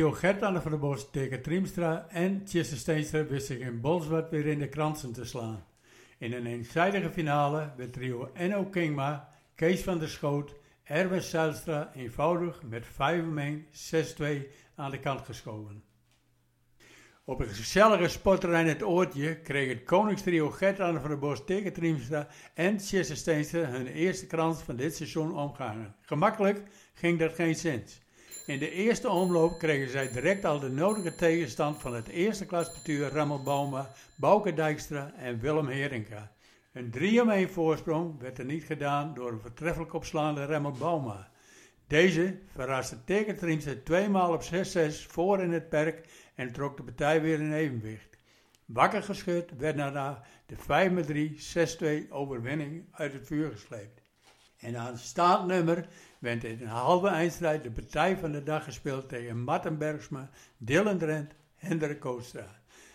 Trio Gert-Anne van der Bos, Teke Triemstra en Tjesse Steenstra wist zich in Bolsward weer in de kransen te slaan. In een eenzijdige finale werd trio Enno Kingma, Kees van der Schoot, Erwin Zijlstra eenvoudig met 5-1, 6-2 aan de kant geschoven. Op een gezellige sportterrein Het Oortje kreeg het koningstrio Gert-Anne van der Bos, Teke Triemstra en Tjesse Steenstra hun eerste krans van dit seizoen omgehangen. Gemakkelijk ging dat geen cent. In de eerste omloop kregen zij direct al de nodige tegenstand van het eerste klasbestuur Rammel Bauma, Bouke Dijkstra en Willem Heringa. Een 3-1 voorsprong werd er niet gedaan door een voortreffelijk opslaande Rammel Bauma. Deze verraste Teke Triemstra 2 maal op 6-6 voor in het perk en trok de partij weer in evenwicht. Wakker geschud werd daarna de 5-3, 6-2 overwinning uit het vuur gesleept. En aan het staandnummer werd in een halve eindstrijd de partij van de dag gespeeld tegen Marten Bergsma, Dylan Drent en Hendrik Koostra.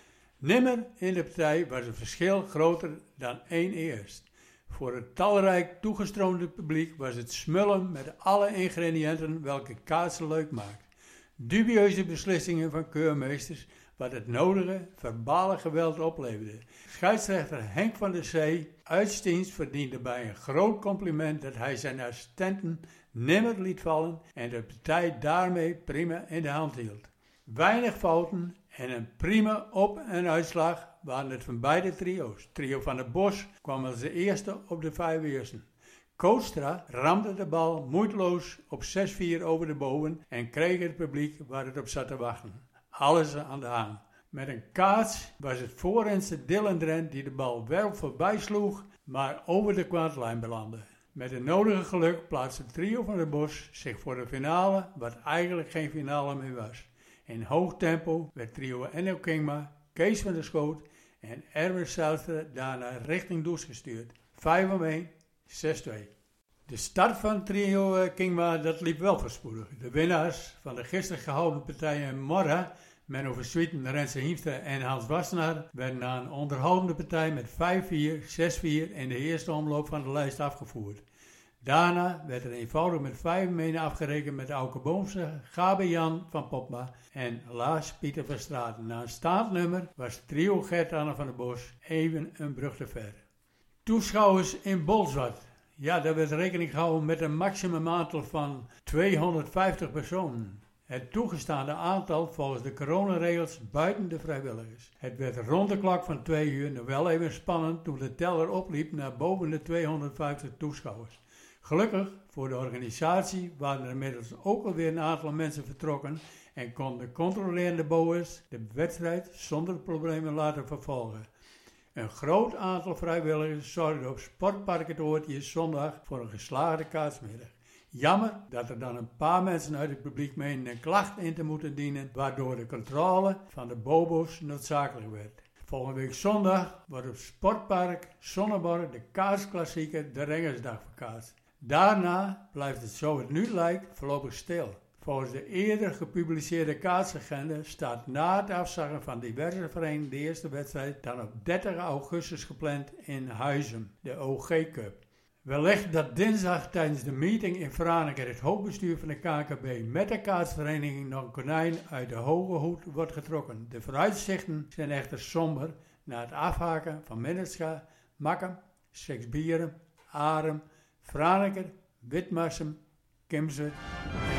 Nimmer in de partij was het verschil groter dan 1 eerst. Voor het talrijk toegestroomde publiek was het smullen met alle ingrediënten welke kaatsen leuk maakt. Dubieuze beslissingen van keurmeesters wat het nodige verbale geweld opleverde. Scheidsrechter Henk van der Zee uitstiens verdiende bij een groot compliment dat hij zijn assistenten nimmer liet vallen en de partij daarmee prima in de hand hield. Weinig fouten en een prima op- en uitslag waren het van beide trio's. Trio van der Bos kwam als de eerste op de 5 eersten. Koostra ramde de bal moeiteloos op 6-4 over de boven en kreeg het publiek waar het op zat te wachten. Alles aan de hang. Met een kaats was het voorrenster Dylan Drent die de bal wel voorbij sloeg, maar over de kwartlijn belandde. Met het nodige geluk plaatste het trio van der Bos zich voor de finale, wat eigenlijk geen finale meer was. In hoog tempo werd trio Enno Kingma, Kees van der Schoot en Erwin Zijlstra daarna richting Does gestuurd. 5-1, 6-2. De start van trio Kingma dat liep wel voorspoedig. De winnaars van de gisteren gehouden partijen in Morra, Menno Verswieten, Renze Hiemstra en Hans Wassenaar, werden na een onderhoudende partij met 5-4, 6-4 in de eerste omloop van de lijst afgevoerd. Daarna werd er eenvoudig met 5 afgerekend met Auke Boomse, Gabe Jan van Popma en Lars Pieter van Straten. Na een staandnummer was het trio Gert-Anne van der Bos even een brug te ver. Toeschouwers in Bolsward. Ja, daar werd rekening gehouden met een maximum aantal van 250 personen. Het toegestaande aantal volgens de coronaregels buiten de vrijwilligers. Het werd rond de klok van 2 uur nog wel even spannend toen de teller opliep naar boven de 250 toeschouwers. Gelukkig voor de organisatie waren er inmiddels ook alweer een aantal mensen vertrokken en kon de controlerende boers de wedstrijd zonder problemen laten vervolgen. Een groot aantal vrijwilligers zorgde op Sportpark Het Oortje zondag voor een geslaagde kaatsmiddag. Jammer dat er dan een paar mensen uit het publiek meenden een klacht in te moeten dienen, waardoor de controle van de bobo's noodzakelijk werd. Volgende week zondag wordt op Sportpark Sonneborg de kaatsklassieker de Rengersdag verkaatst. Daarna blijft het zo het nu lijkt voorlopig stil. Volgens de eerder gepubliceerde kaatsagenda staat na het afzeggen van diverse verenigingen de eerste wedstrijd dan op 30 augustus gepland in Huizen, de OG Cup. Wellicht dat dinsdag tijdens de meeting in Franeker het hoofdbestuur van de KNKB met de kaatsvereniging nog een konijn uit de hoge hoed wordt getrokken. De vooruitzichten zijn echter somber na het afhaken van Minnescha, Makkum, Seksbieren, Arem, Franeker, Witmarsum, Kimse